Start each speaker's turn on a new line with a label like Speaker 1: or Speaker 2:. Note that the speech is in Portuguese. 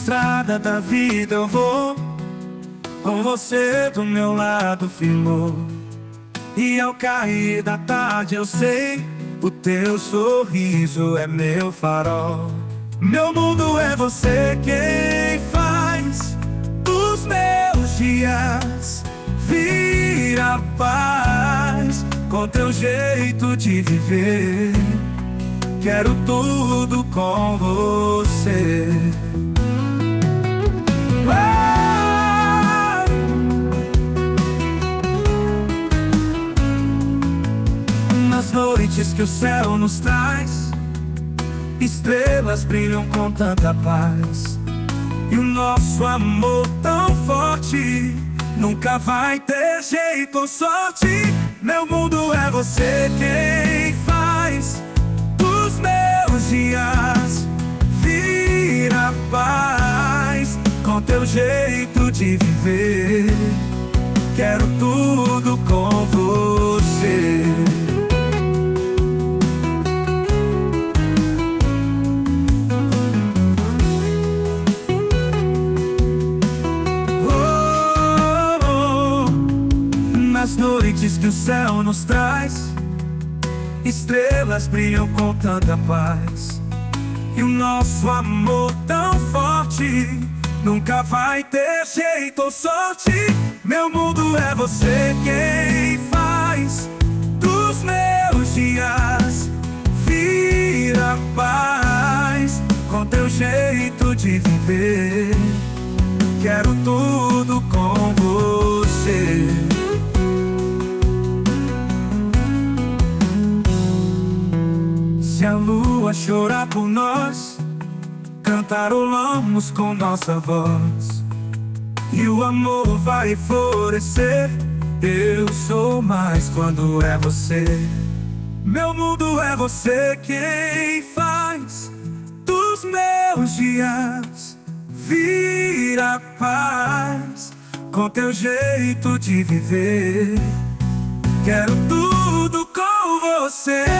Speaker 1: estrada da vida eu vou, com você do meu lado firmou. E ao cair da tarde eu sei, o teu sorriso é meu farol. Meu mundo é você quem faz dos meus dias vir a paz. Com teu jeito de viver, quero tudo com você. Nas noites que o céu nos traz, estrelas brilham com tanta paz. E o nosso amor tão forte nunca vai ter jeito ou sorte. Meu mundo é você quem faz dos meus dias vir a paz. Com teu jeito de viver, quero tudo com você. Nas noites que o céu nos traz, estrelas brilham com tanta paz. E o nosso amor tão forte nunca vai ter jeito ou sorte. Meu mundo é você quem faz dos meus dias vir a paz. Com teu jeito de viver, quero tudo com você. Se a lua chorar por nós, cantarolamos com nossa voz. E o amor vai florescer, eu sou mais quando é você. Meu mundo é você quem faz dos meus dias vir a paz. Com teu jeito de viver, quero tudo com você.